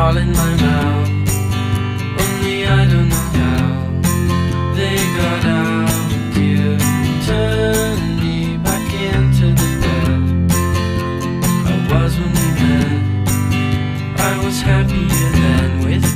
all in my mouth. Only I don't know how they got out. You turned me back into the dirt I was when we met. I was happier then with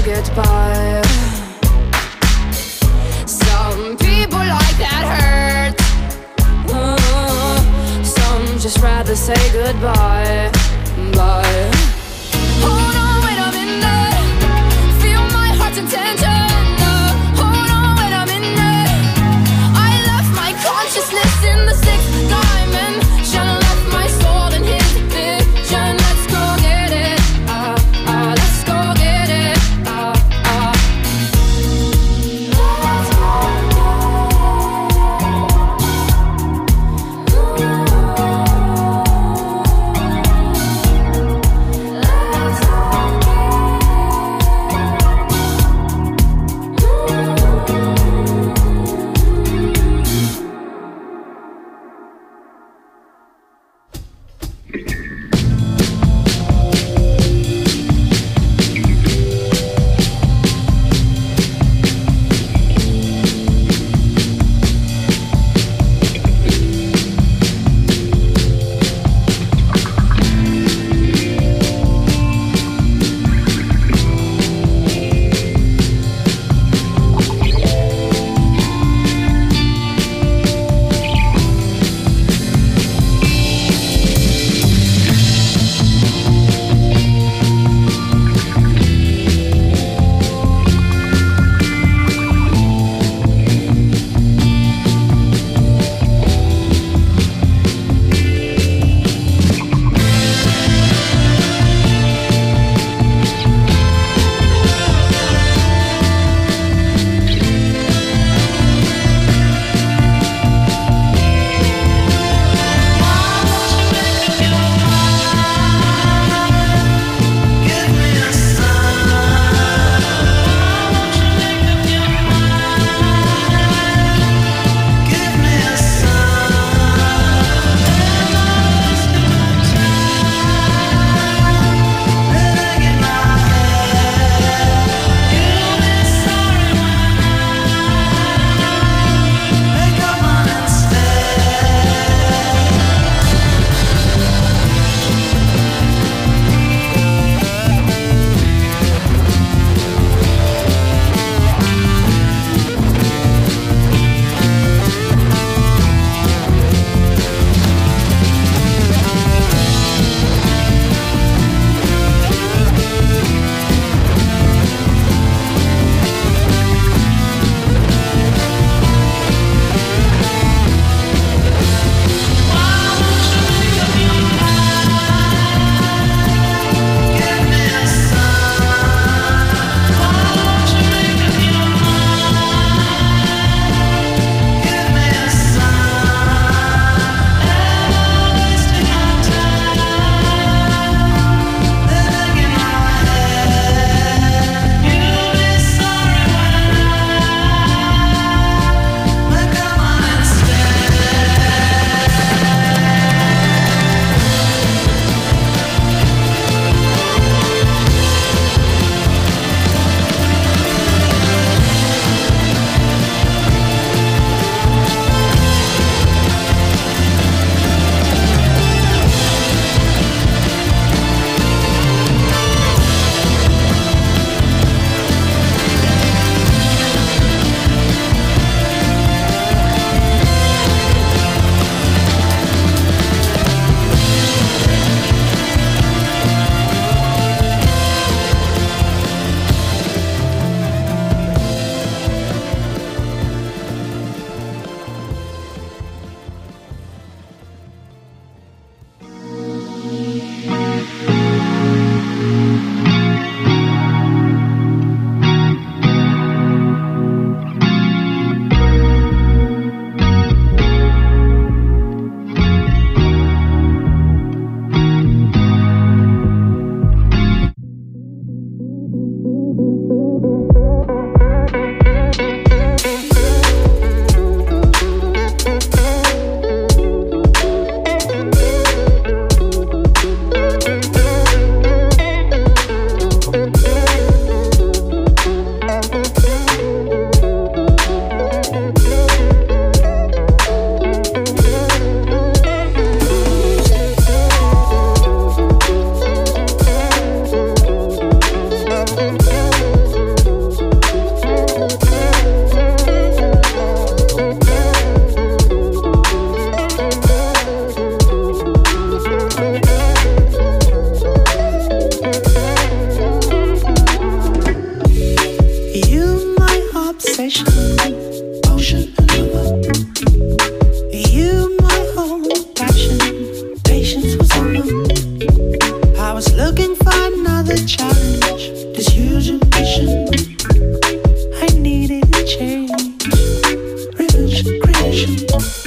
goodbye. Some people like that hurt. Some just rather say goodbye. Bye. Hold on, wait a minute. Feel my heart's intention. Hold on, wait a minute. I left my consciousness in the sixth dimension. Left my soul in his vision. Let's go get it. Let's go get it.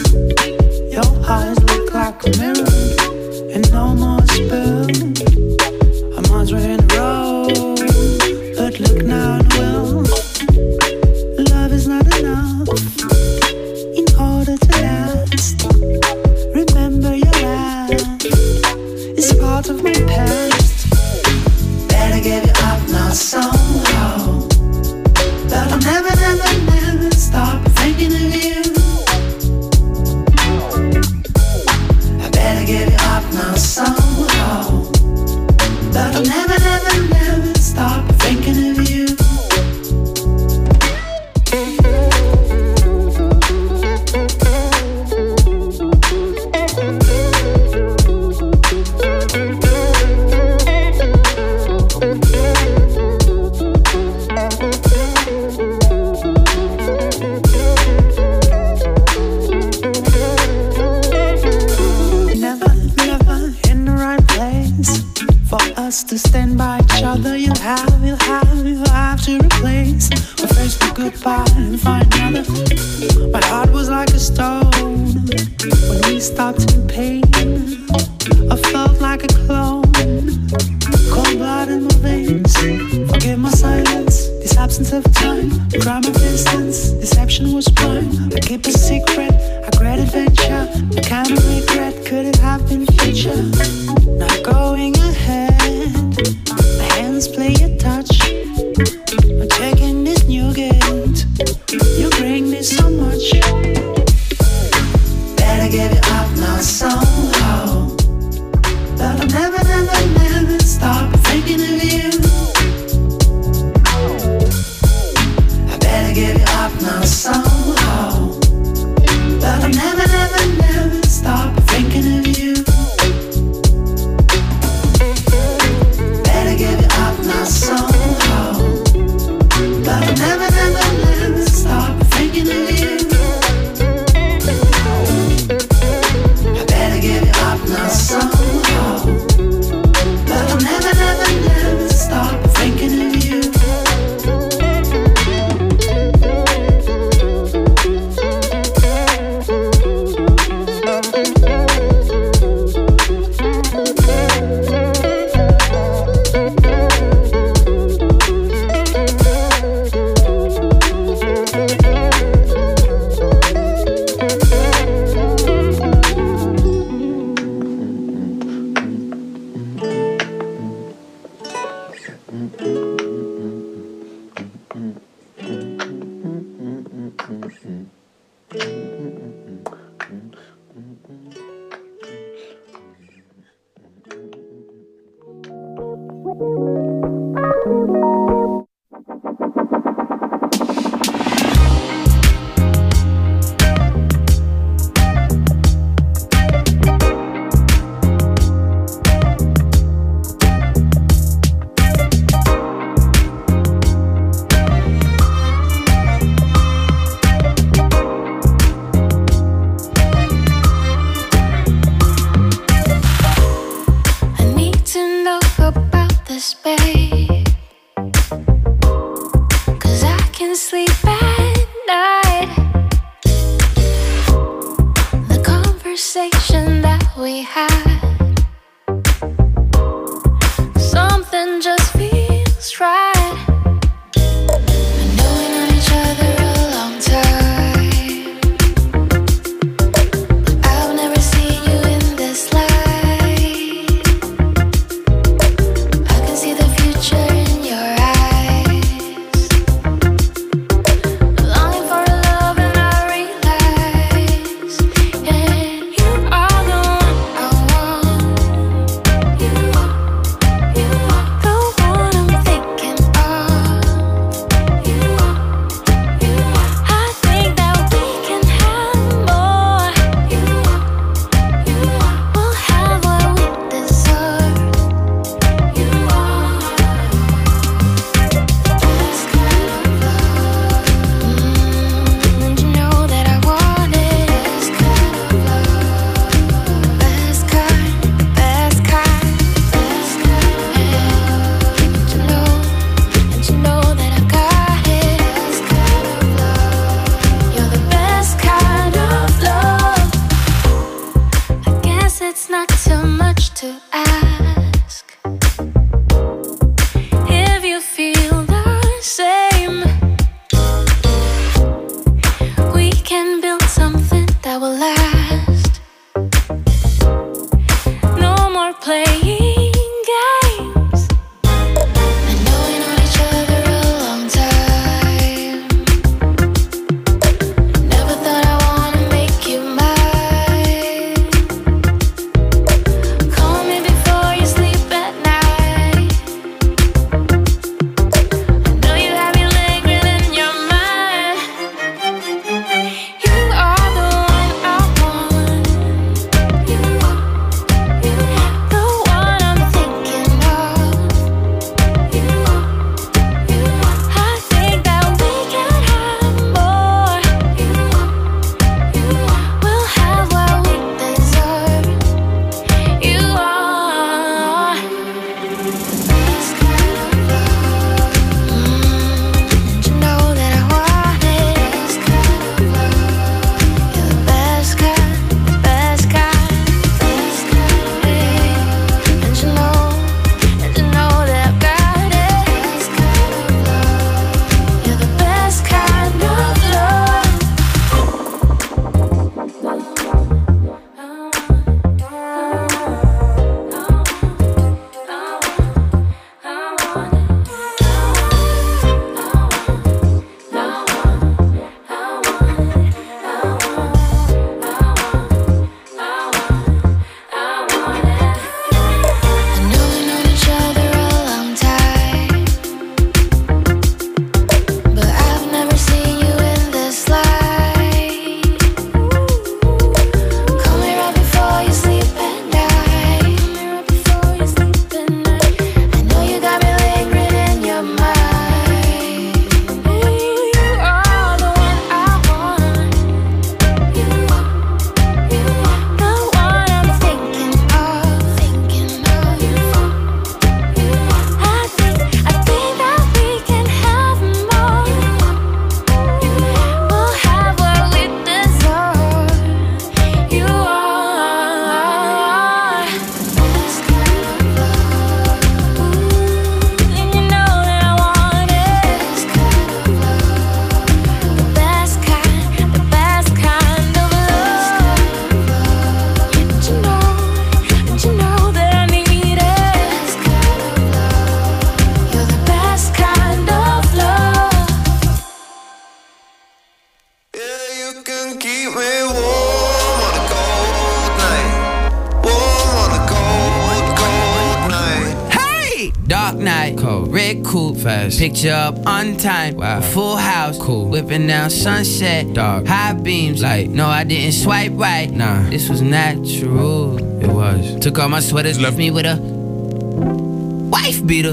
Your eyes look like a mirror, and no more spill. A month in a row, but look now and well. Love is not enough in order to last. Remember your last is part of my past. Better give it up now somehow, but I'll never, never, never stop thinking of you. I better give it up now somehow, but I'll never, never, never stop thinking of you. To stand by each other, you'll have to replace. But first we goodbye and find another. My heart was like a stone when we stopped in pain. I felt like a clone, cold blood in my veins. Forgive my silence, this absence of time, crime of distance, deception was blind. I keep a secret, a great adventure, the kind of regret could it have been future. Not going ahead, my hands play a touch. I'm checking this new gate. You bring me so much. Better give it up now somehow, but I'll never, never, never stop thinking of you. I better give it up now somehow, but I'll never, never, never stop thinking of you. Somehow, but I'll never, never, never stop thinking of you. I better give it up now somehow, but I'll never, never, never stop thinking of you. I want cold. Red coupe, fast. Picture up on time. Wow. Full house, cool. Whipping down Sunset, dog. High beams, like no, I didn't swipe right. Nah, this was natural. It was. Took all my sweaters, left me with a wife beater.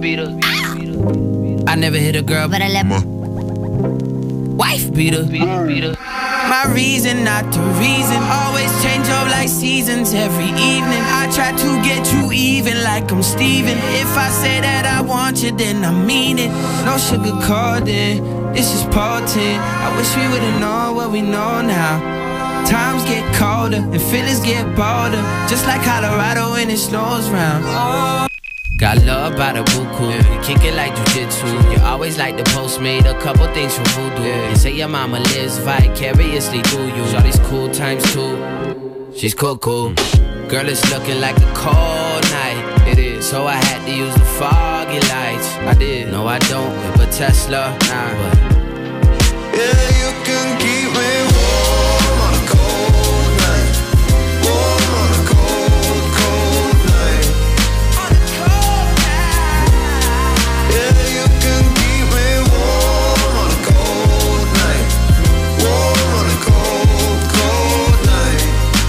I never hit a girl, but I left my wife beater. My reason, not the reason. Always change up like seasons every evening. I try to get you even like I'm Steven. If I say that I want you, then I mean it. No sugarcoating, this is potent. I wish we would've known what we know now. Times get colder and feelings get bolder, just like Colorado when it snows round. Got love by the buku, you kick it like jujitsu. You always like the Postmate, a couple things from voodoo. You say your mama lives vicariously through you. Shorty's cool times two, she's cool. Girl, it's looking like a cold night. It is, so I had to use the foggy lights. I did, no I don't whip a Tesla, nah, but yeah, you can keep me warm on a cold night. Warm on a cold, cold night. On a cold night. Yeah, you can keep me warm on a cold night. Warm on a cold, cold night.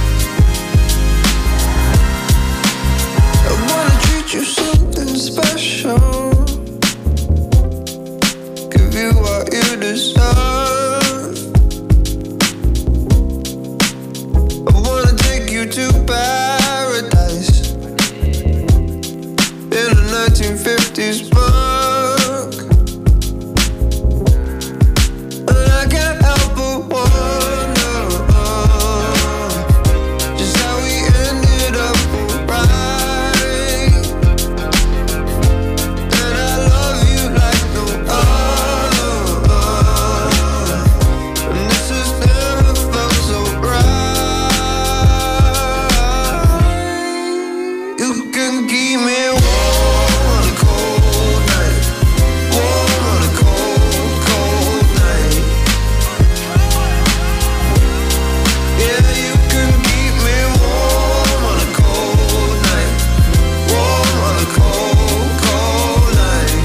I wanna treat you something special. Give you what you deserve. I wanna take you to paradise in a 1950s mug. And I can't help but wonder just how we ended up right. And I love you like no other. And this has never felt so right. You can keep me warm on a cold night. Warm on a cold, cold night. Yeah, you can keep me warm on a cold night. Warm on a cold, cold night.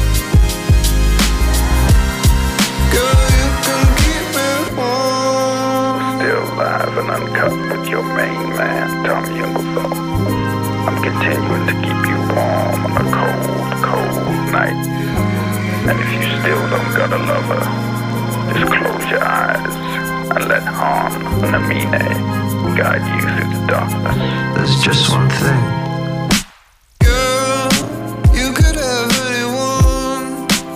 Girl, you can keep me warm. Still live and uncut with your main man, Tommy Inglethorpe. I'm continuing to keep you warm on a cold, cold night. And if you still don't got a lover, just close your eyes and let Han Namine guide you through the darkness. There's just one thing. Girl, you could have anyone.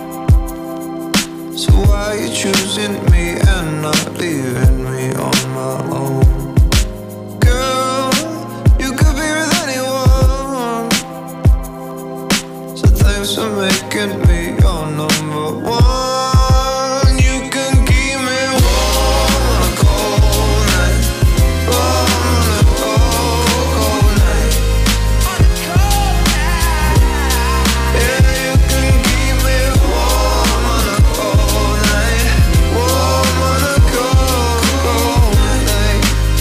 So why you choosing me and not leaving me on my own? Girl, you could be with anyone. So thanks for making me your number one. You can keep me warm on a cold night. Warm on a cold, cold night. On a cold night. Yeah, you can keep me warm on a cold night. Warm on a cold, cold night.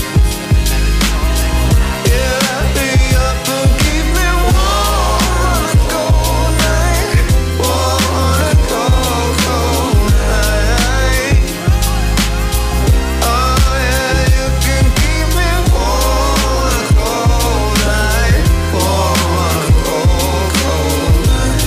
Yeah, be up and keep me warm on a cold night. Warm on a cold, cold night. Oh yeah, you can keep me warm on a cold night. Warm on a cold, cold night.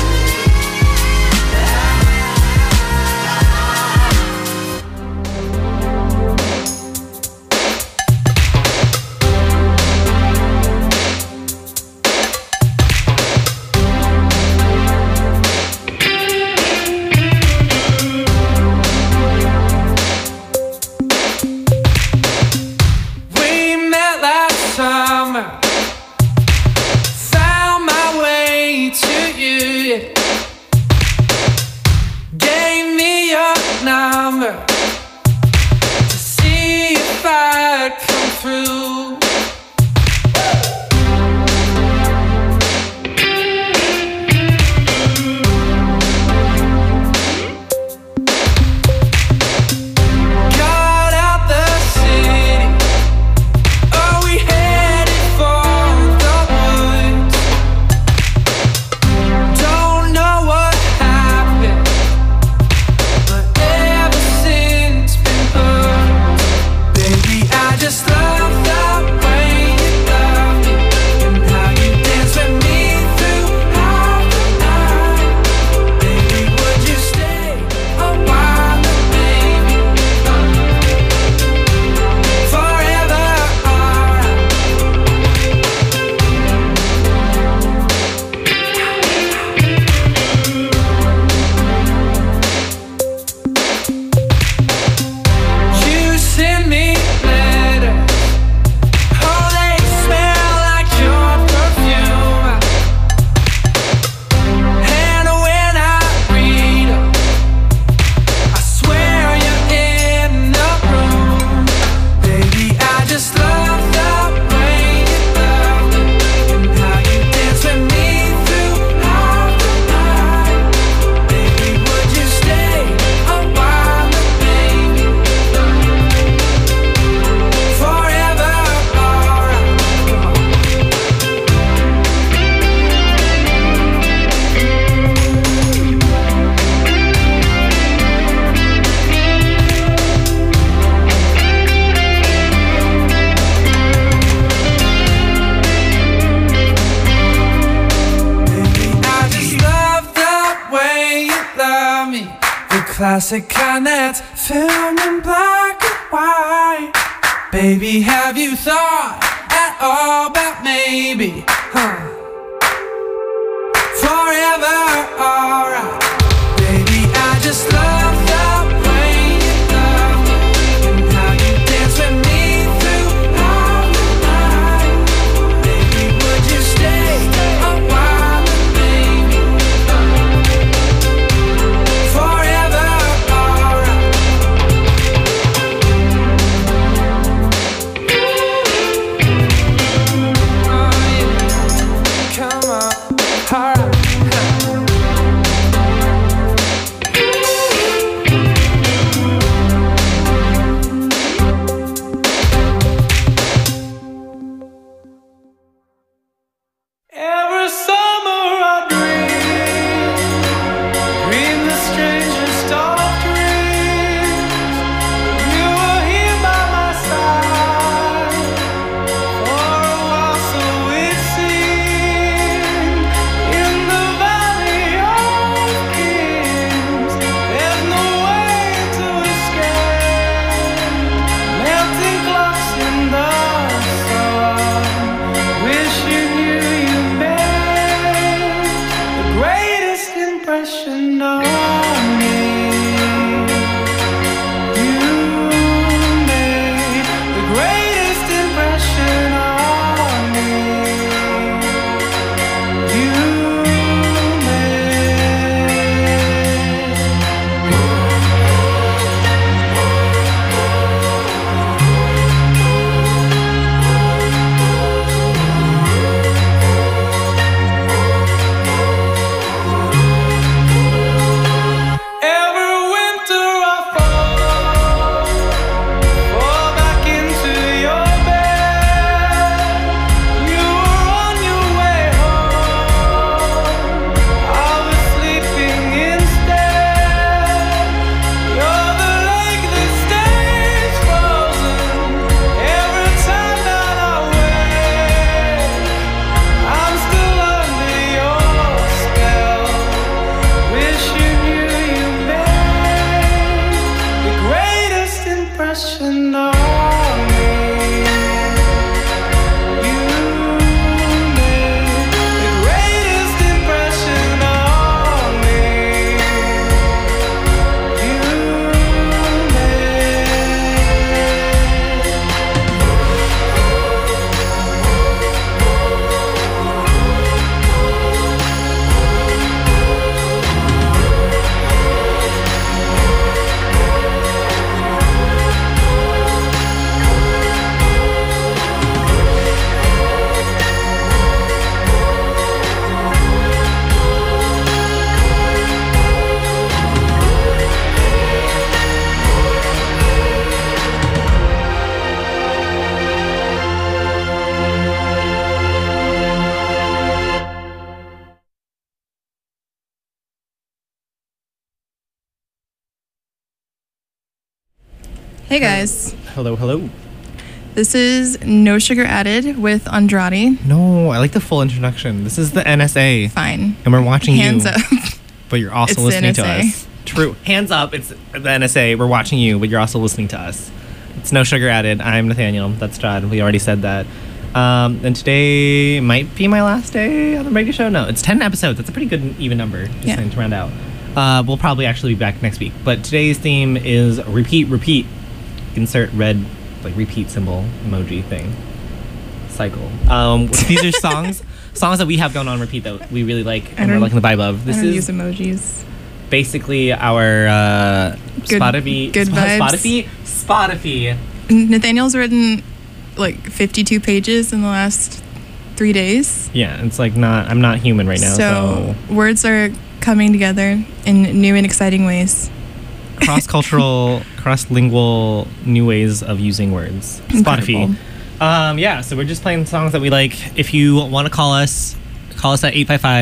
We met last summer. Found my way to you. Gave me your number to see if I'd come through. Got out the city. Oh, we headed for Classic kind that's filmed in black and white. Baby, have you thought at all about maybe, forever, alright. Baby, I just love the way you love me and how you dance with me throughout the night. Baby, would you stay a while and maybe forever, alright. Come on, alright. Every summer I dream the strangest of dreams. You were here by my side for a while, so it seemed. In the valley of kings, there's no way to escape. Melting clocks in the sun. Wish you knew you made the greatest impression on me. You made the greatest impression on me. You every winter I fall back into your bed. You were on your way home, I was sleeping instead. You're the lake that stays frozen every time that I wake. I'm still under your spell. Wish you knew you made the greatest impression on me. You made the greatest impression on me. You Hey guys, Hello, hello. this is No Sugar Added with Andrade. No, I like the full introduction. This is the NSA, Fine. and we're watching Hands you. up. But you're also It's the listening to NSA. us. True. Hands up. It's the NSA. We're watching you, but you're also listening to us. It's No Sugar Added. I'm Nathaniel. That's Strad. We already said that. And today might be my last day on the radio show. No, it's 10 episodes. That's a pretty good even number. Just Yeah. saying to round out. We'll probably actually be back next week. But today's theme is repeat, repeat. Insert red, like, repeat symbol emoji thing. Cycle. These are songs that we have going on repeat that we really like and we're don't- liking the vibe of. This I don't is use emojis. basically our Good- Spotify. good vibes. Spotify. Nathaniel's written like 52 pages in the last 3 days. Yeah, it's like I'm not human right now. So words are coming together in new and exciting ways. cross-cultural, cross-lingual new ways of using words. Incredible. Spotify. Yeah, so we're just playing songs that we like. If you want to call us at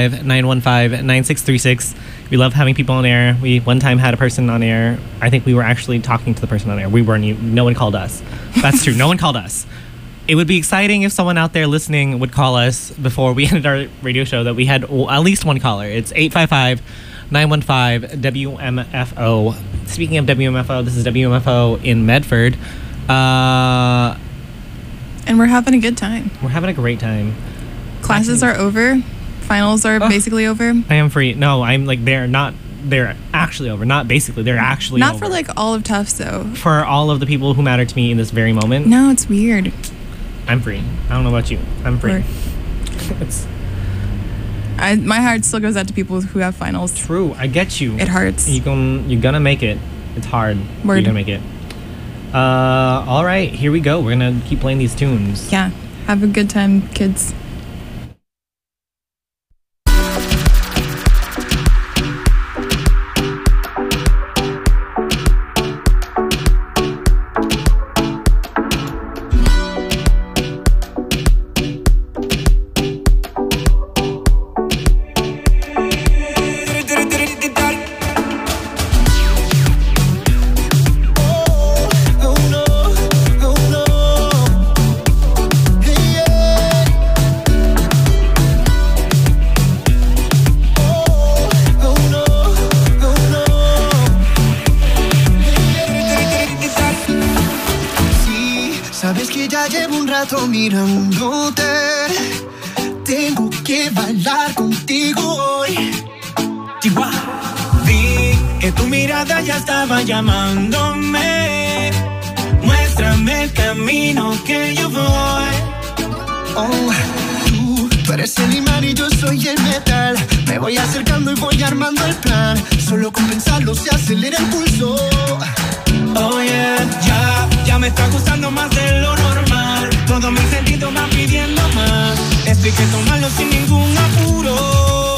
855-915-9636. We love having people on air. We one time had a person on air. I think we were actually talking to the person on air. We weren't even, no one called us. That's true. No one called us. It would be exciting if someone out there listening would call us before we ended our radio show that we had at least one caller. It's 915 WMFO. Speaking of WMFO, this is WMFO in Medford. And we're having a good time. We're having a great time. Classes are over. Finals are basically over. I am free. No, I'm like they're actually over. Not basically, they're actually Not over. for like all of Tufts though. For all of the people who matter to me in this very moment. No, it's weird. I'm free. I don't know about you. I'm free. Word. It's My heart still goes out to people who have finals. true. I get you. It hurts. You're gonna make it. It's hard. Word. You're gonna make it. All right, here we go. We're gonna keep playing these tunes. Yeah. Have a good time, kids. Sabes que ya llevo un rato mirándote. Tengo que bailar contigo hoy. Vi que tu mirada ya estaba llamándome. Muéstrame el camino que yo voy. Oh, tú eres el imán y yo soy el metal. Me voy acercando y voy armando el plan. Solo con pensarlo se acelera el pulso. Oh yeah, ya me está gustando más de lo normal. Todos mis sentidos van pidiendo más. Esto hay que tomarlo sin ningún apuro.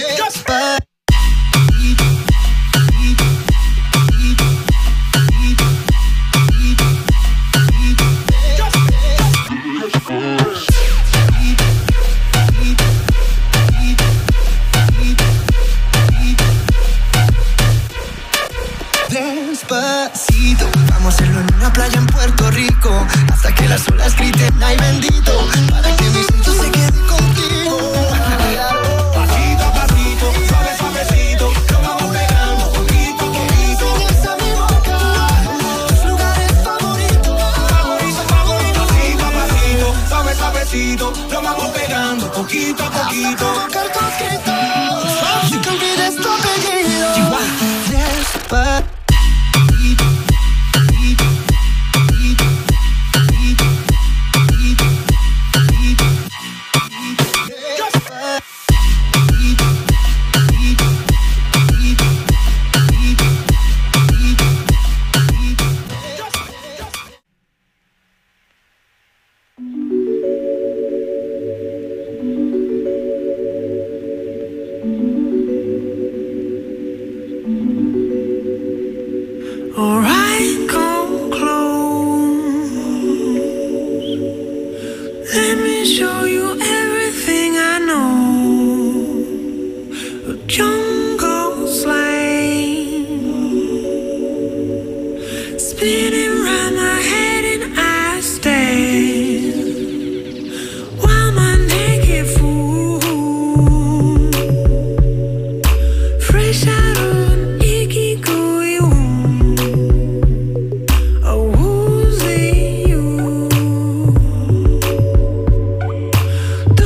Despacito, vamos a hacerlo en una playa en Puerto Rico, hasta que las olas griten ay bendito, para que mi sitio se quede contigo. Pasito a pasito, suave suavecito, lo vamos pegando poquito a poquito. Sigues a mi boca, tus lugares favoritos. Favorito, pasito a pasito, suave suavecito, lo vamos pegando poquito a poquito. Hasta provocar tus gritos, y que olvides tu apellido. Despacito. Alright, come close. Let me show you everything I know. A jungle slide, spinning round my head and I stand while my naked fool, fresh out of an ikigai wound. Oh, who's it you?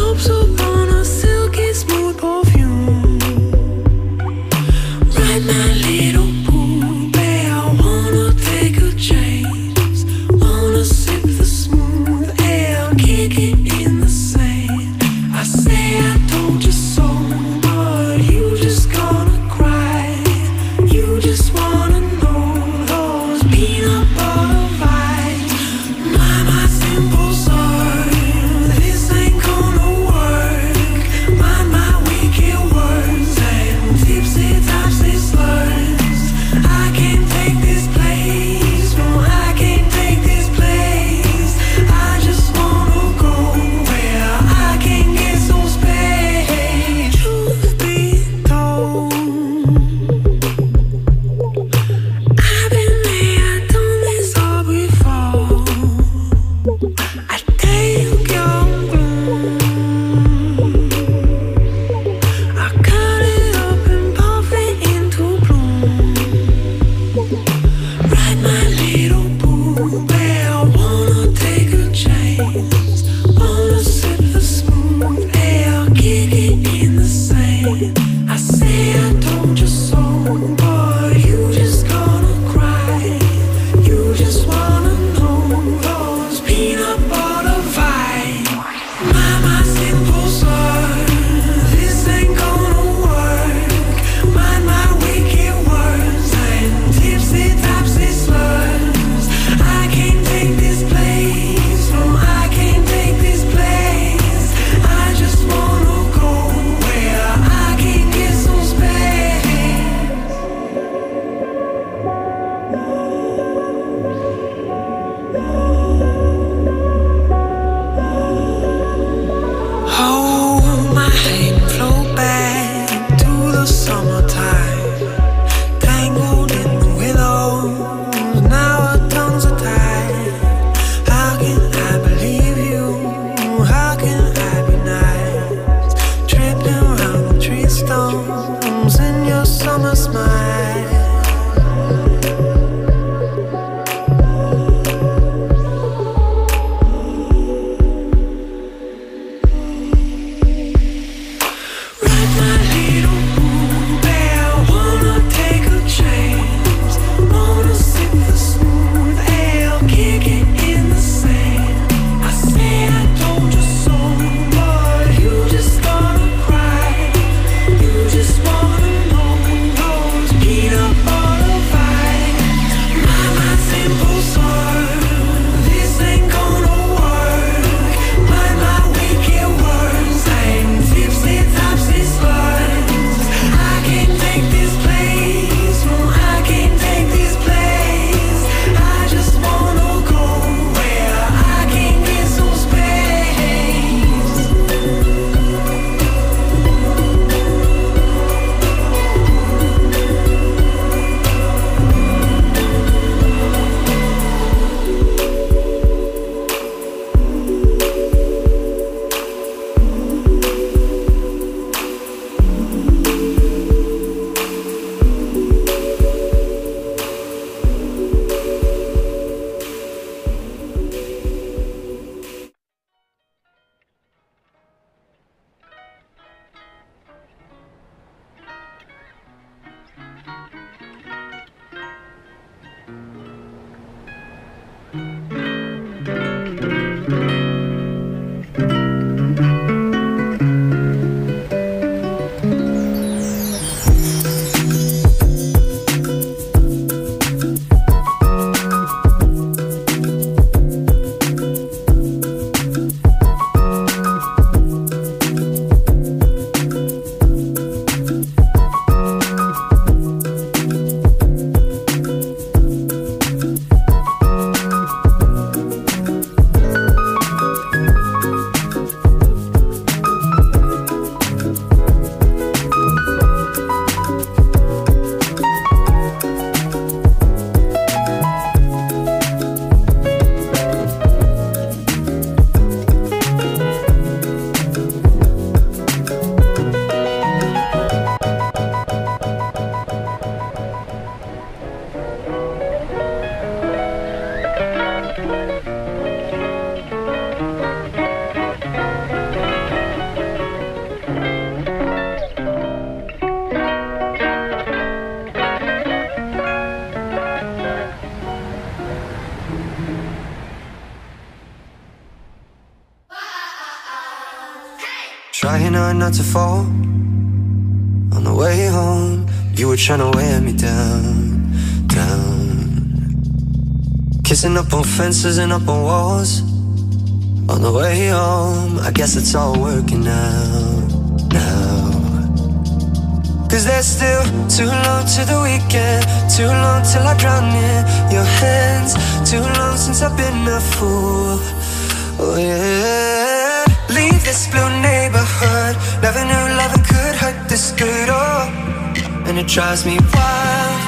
Trying hard not to fall. On the way home, you were trying to wear me down, down. Kissing up on fences and up on walls. On the way home, I guess it's all working out now. Cause there's still too long to the weekend, too long till I drown in your hands, too long since I've been a fool. Oh yeah. Leave this blue neighborhood. Never knew loving could hurt this good, oh. And it drives me wild.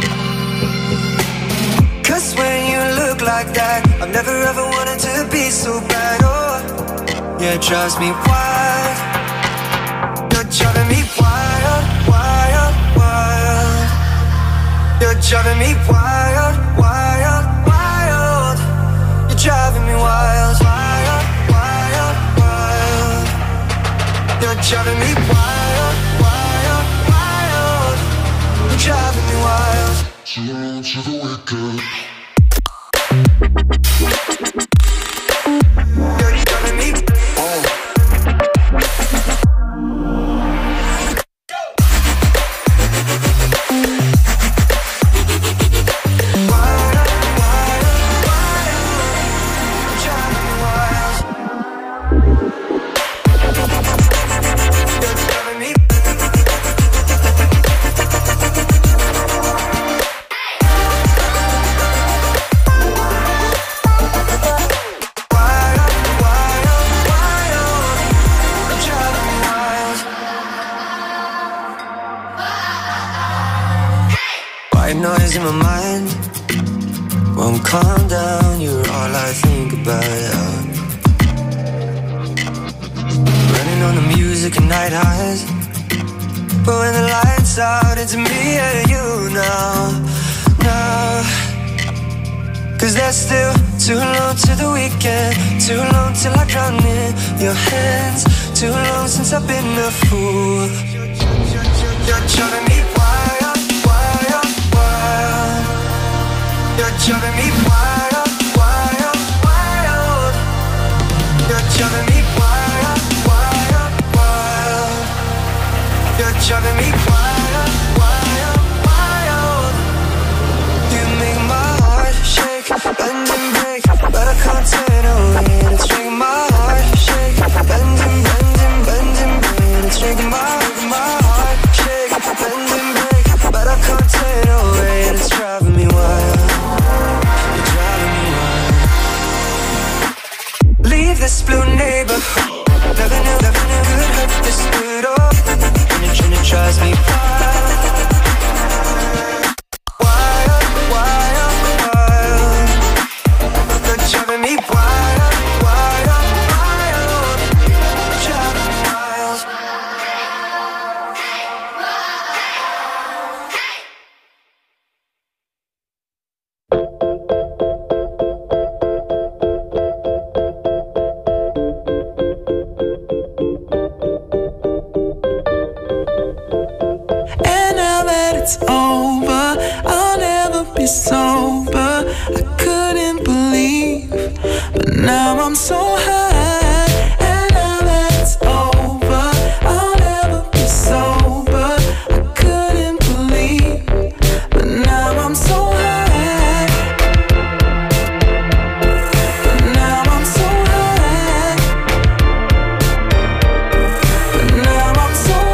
Cause when you look like that, I've never ever wanted to be so bad, oh. Yeah, it drives me wild. You're driving me wild, wild, wild. You're driving me wild, wild, wild. You're driving me wild, wild, wild, wild. You're driving me wild, wild, wild. You're driving me wild. Too long to the wicked. You're driving me wild. Noise in my mind won't calm down. You're all I think about. Running on the music and night highs, but when the lights out, it's me and you now, now. Cause there's still too long to the weekend, too long till I drown in your hands, too long since I've been a fool. You're driving me wild. You're driving me wild, wild, wild. You're driving me wild, wild, wild. You're driving me wild, wild, wild. You make my heart shake, bend and break, but I can't turn away. It's making my heart shake, bend and bend and bend and break. It's making my heart shake, bend and break, but I can't turn away. It's driving me wild. Leave this blue neighborhood. Never knew could hurt this good, oh. And it drives me wild. Wild, wild, wild. You're driving me wild, wild, wild. You're driving me wild. It's over, I'll never be sober. I couldn't believe, but now I'm so high. And now that it's over, I'll never be sober. I couldn't believe, but now I'm so high. But now I'm so high. But now I'm so high.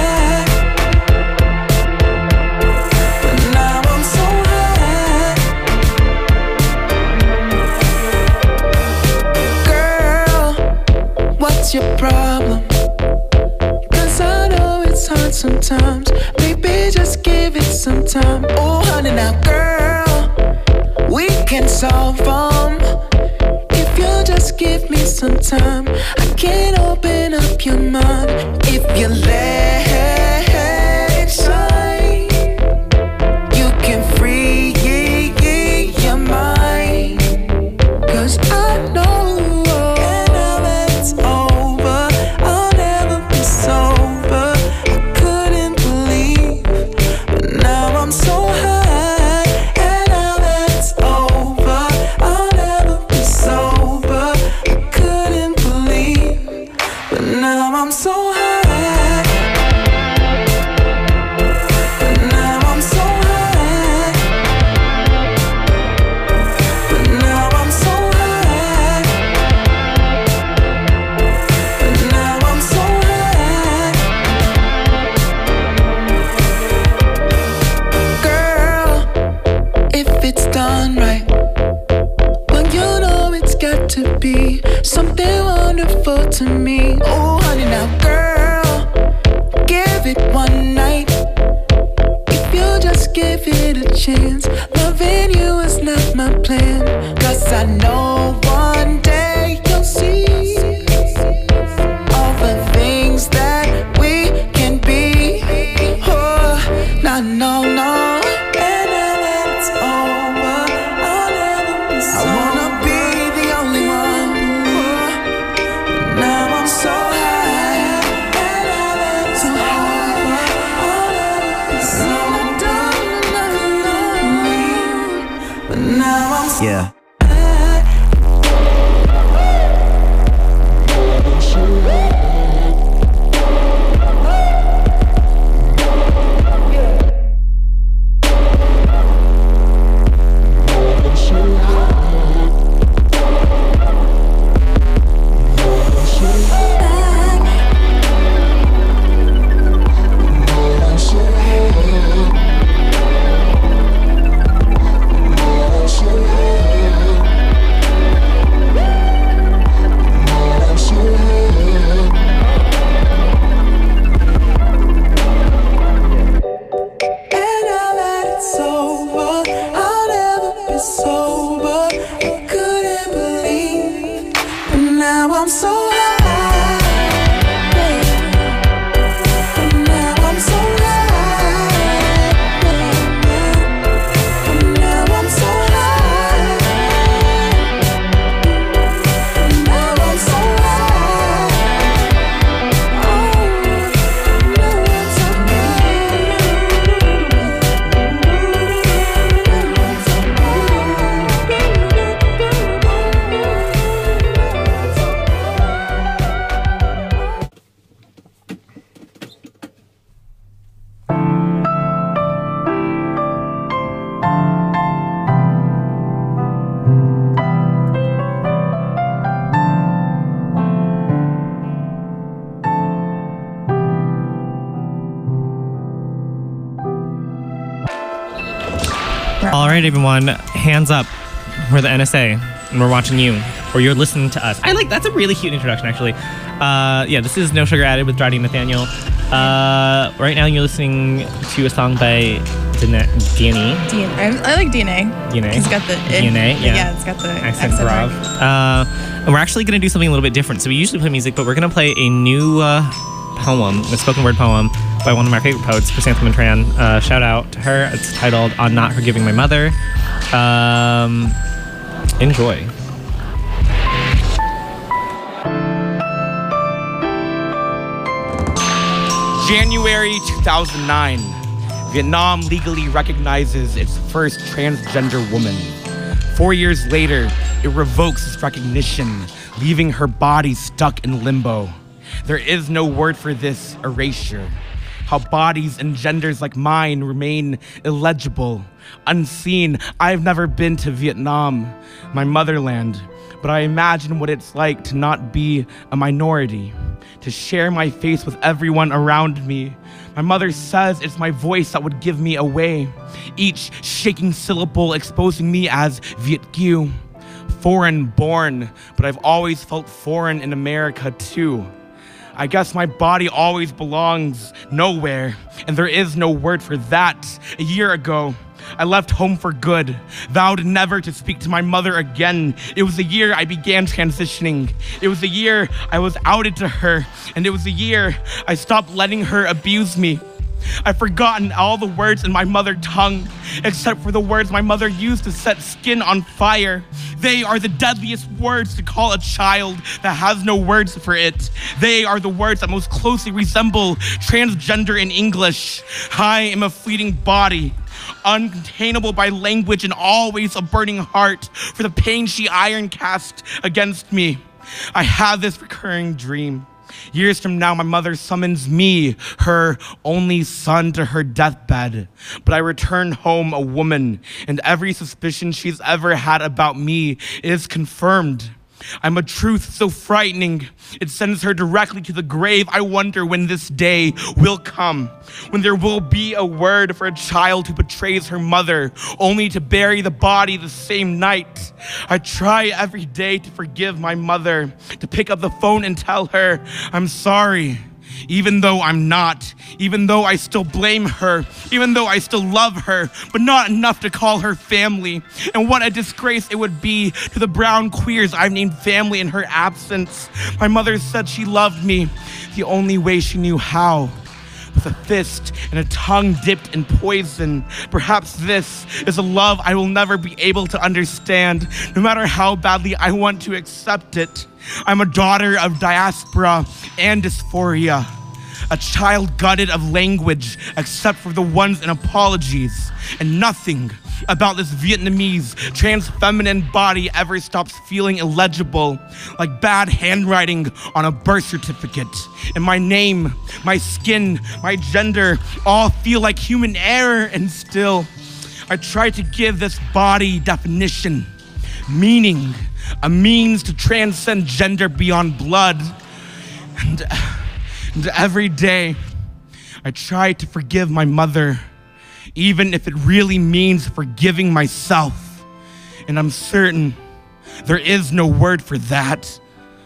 What's your problem? Cause I know it's hard sometimes. Baby, just give it some time. Oh honey, now girl, we can solve them. If you just give me some time, I can open up your mind. If you let it shine, you can free your mind. Cause I know now I'm so high. Now I'm so high. Now I'm so high. Now I'm so high. Girl, if it's done right, well, you know it's got to be something wonderful to me. Oh, honey, now, girl, give it one night. If you just give it a chance, loving you is not my plan. 'Cause I know one day you'll see all the things that we can be. Oh, no, no, no. And now that it's over, I'll never be sober. I wanna be the only one. Oh, now I'm so high. And now that it's over, I'll never be sober. But now I'm so Yeah. And now that it's over, I'll never be sober. I couldn't believe, but now I'm so high. But now I'm so high. But now I'm so high. But now I'm so high. Oh, now I'm so All right, everyone, hands up. We're the NSA, and we're watching you, or you're listening to us. That's a really cute introduction, actually. Yeah, this is No Sugar Added with Draddy Nathaniel. Right now, you're listening to a song by DNA. I like DNA. DNA. It's got the DNA, yeah. It's got the Accent mark. Brav. And we're actually going to do something a little bit different. So we usually play music, but we're going to play a new poem, a spoken word poem by one of my favorite poets, Chrysanthemum Tran. Shout out to her. It's titled On Not Forgiving My Mother. Enjoy. January 2009, Vietnam legally recognizes its first transgender woman. 4 years later, it revokes its recognition, leaving her body stuck in limbo. There is no word for this erasure. How bodies and genders like mine remain illegible, unseen. I've never been to Vietnam, my motherland, but I imagine what it's like to not be a minority, to share my face with everyone around me. My mother says it's my voice that would give me away, each shaking syllable exposing me as Viet Kieu. Foreign born, but I've always felt foreign in America too. I guess my body always belongs nowhere, and there is no word for that. A year ago, I left home for good, vowed never to speak to my mother again. It was the year I began transitioning. It was the year I was outed to her, and it was the year I stopped letting her abuse me. I've forgotten all the words in my mother tongue, except for the words my mother used to set skin on fire. They are the deadliest words to call a child that has no words for it. They are the words that most closely resemble transgender in English. I am a fleeting body, uncontainable by language and always a burning heart for the pain she iron cast against me. I have this recurring dream. Years from now, my mother summons me, her only son, to her deathbed. But I return home a woman, and every suspicion she's ever had about me is confirmed. I'm a truth so frightening, it sends her directly to the grave. I wonder when this day will come, when there will be a word for a child who betrays her mother, only to bury the body the same night. I try every day to forgive my mother, to pick up the phone and tell her I'm sorry. Even though I'm not, even though I still blame her, even though I still love her, but not enough to call her family. And what a disgrace it would be to the brown queers I've named family in her absence. My mother said she loved me the only way she knew how, with a fist and a tongue dipped in poison. Perhaps this is a love I will never be able to understand, no matter how badly I want to accept it. I'm a daughter of diaspora and dysphoria, a child gutted of language except for the ones in apologies, and nothing about this Vietnamese trans feminine body ever stops feeling illegible, like bad handwriting on a birth certificate. And my name, my skin, my gender all feel like human error, and still I try to give this body definition, meaning, a means to transcend gender beyond blood. And every day, I try to forgive my mother, even if it really means forgiving myself. And I'm certain there is no word for that.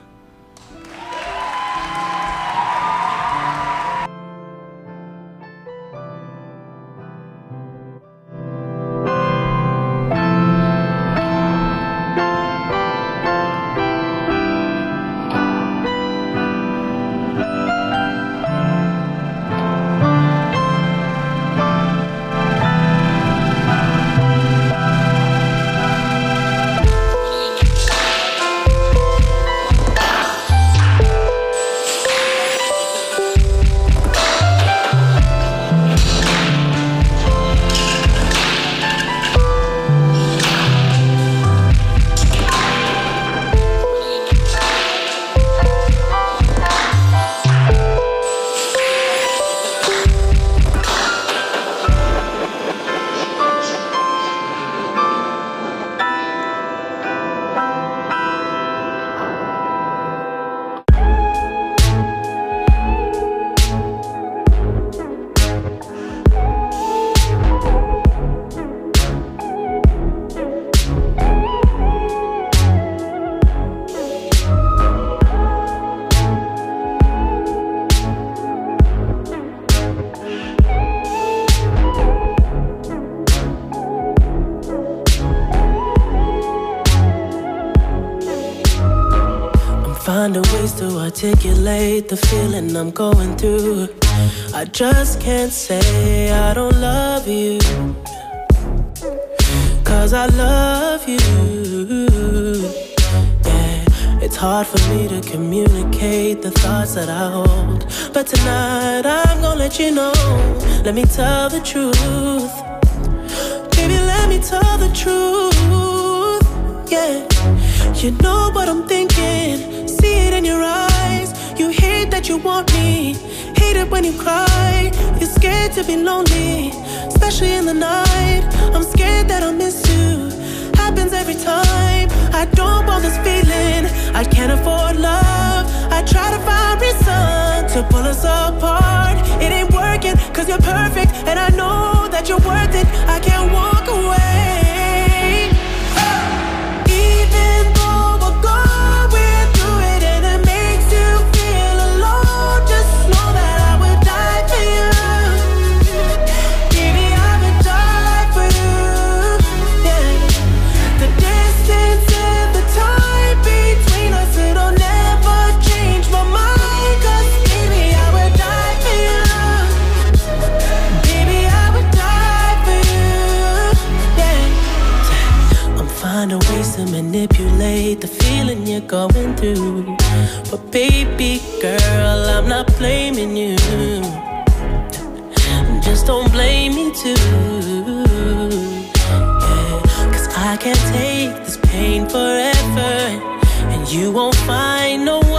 Finding ways to articulate the feeling I'm going through. I just can't say I don't love you, 'cause I love you. Yeah, it's hard for me to communicate the thoughts that I hold, but tonight I'm gonna let you know. Let me tell the truth. Baby, let me tell the truth. Yeah, you know what I'm thinking. See it in your eyes. You hate that you want me, hate it when you cry. You're scared to be lonely, especially in the night. I'm scared that I'll miss you. Happens every time. I don't want this feeling. I can't afford love. I try to find reason to pull us apart. It ain't working, 'cause you're perfect, and I know that you're worth it. I can't walk away. To manipulate the feeling you're going through, but baby girl, I'm not blaming you. Just don't blame me too. Yeah, 'cause I can't take this pain forever, and you won't find no